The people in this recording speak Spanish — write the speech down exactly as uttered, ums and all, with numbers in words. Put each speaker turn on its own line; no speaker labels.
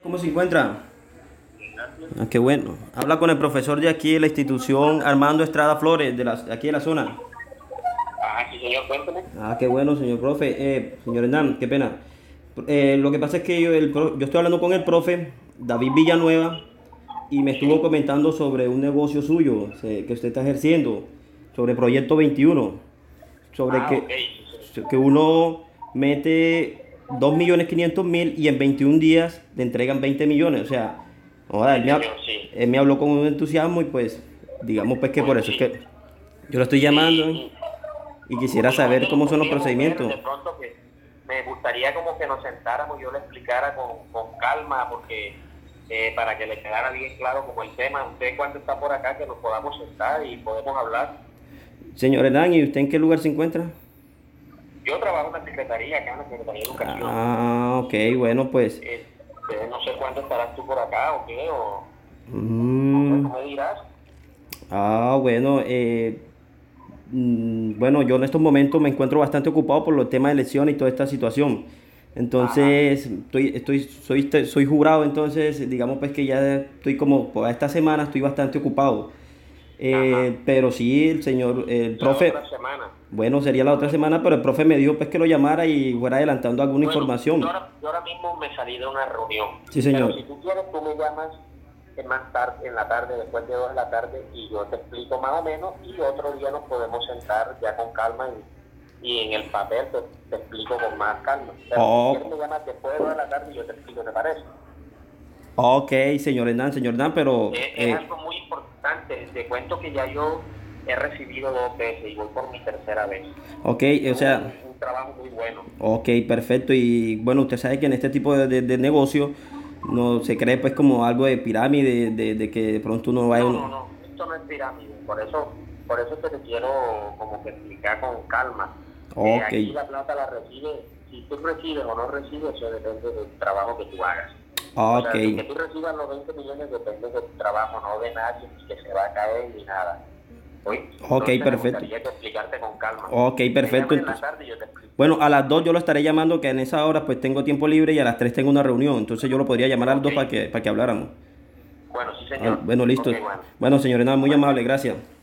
¿Cómo se encuentra? Ah, qué bueno. Habla con el profesor de aquí de la institución Armando Estrada Flores, de, la, de aquí de la zona.
Ah, sí, señor, cuéntame.
Ah, qué bueno, señor profe. Eh, señor Hernán, qué pena. Eh, lo que pasa es que yo, el pro- yo estoy hablando con el profe David Villanueva y me estuvo
Sí.
comentando sobre un negocio suyo se- que usted está ejerciendo, sobre Proyecto veintiuno, sobre
Ah, ok,
que,
sí, señor.
que uno mete dos millones quinientos mil y en veintiún días le entregan veinte millones. O sea, joda,
Sí,
él me, ha-
señor, sí.
él me habló con un entusiasmo y pues digamos pues que
Pues
por eso es
sí.
que yo lo estoy llamando
Sí,
y quisiera
y no
saber
se le
cómo son los
podría mover
procedimientos.
de pronto que me gustaría como que nos sentáramos, yo le explicara con, con calma, porque eh, para que le quedara bien claro como el tema, usted cuando está por acá, que nos podamos sentar y podemos hablar.
Señor Hernán, ¿y usted en qué lugar se encuentra?
Yo trabajo en la secretaría, acá en la Secretaría de Educación.
Ah, ok, bueno, pues.
Este, no sé cuándo estarás tú por acá o qué, o no sé, tú
mm,
me dirás.
ah, bueno, eh, mm, bueno, yo en estos momentos me encuentro bastante ocupado por los temas de elecciones y toda esta situación.
Ajá,
Entonces, estoy, estoy, soy, soy jurado, entonces, digamos pues que ya estoy como, por esta semana estoy bastante ocupado.
ajá.
Eh, pero sí, el señor, el
La
profe,
otra semana.
bueno, sería la otra semana, pero el profe me dijo pues que lo llamara y fuera adelantando alguna
Bueno, yo
información.
ahora, yo ahora mismo me salí de una reunión,
Sí,
pero
señor.
si tú quieres, tú me llamas en más tarde, en la tarde, después de dos de la tarde, y yo te explico más o menos, y otro día nos podemos sentar ya con calma y, y en el papel te, te explico con más calma. Pero si quieres,
Oh,
me llamas después de dos de la tarde y yo te explico, ¿te parece?
ok, señor Hernán, señor Hernán, pero
Es, es
eh,
algo muy importante. Te cuento que ya yo he recibido dos veces y voy por mi tercera vez.
ok,
Y
o sea,
un, un trabajo muy bueno.
ok, perfecto. Y bueno, usted sabe que en este tipo de, de, de negocio no se cree pues como algo de pirámide, de, de que de pronto uno vaya
No,
uno.
no, no, esto no es pirámide, por eso, por eso es que te quiero como que explicar con calma. Eh,
Ok,
aquí la plata la recibe, si tú recibes o no recibes, eso depende del trabajo que tú hagas. O
ok,
sea, de que tú recibas los veinte millones depende de tu trabajo, no de nadie, ni que se va a caer ni nada. ¿Oí?
ok,
Entonces me
perfecto.
gustaría que explicarte con calma.
Ok,
Me
perfecto.
llamas en la
Entonces,
tarde y yo te explico.
bueno, a las dos yo lo estaré llamando, que en esa hora pues tengo tiempo libre y a las tres tengo una reunión. Entonces yo lo podría llamar a las
Ok,
dos para que, para que habláramos.
bueno, sí
Ah,
señor.
bueno,
Ok,
listo.
bueno.
Bueno, señor Hernán, muy
Bueno.
amable, gracias.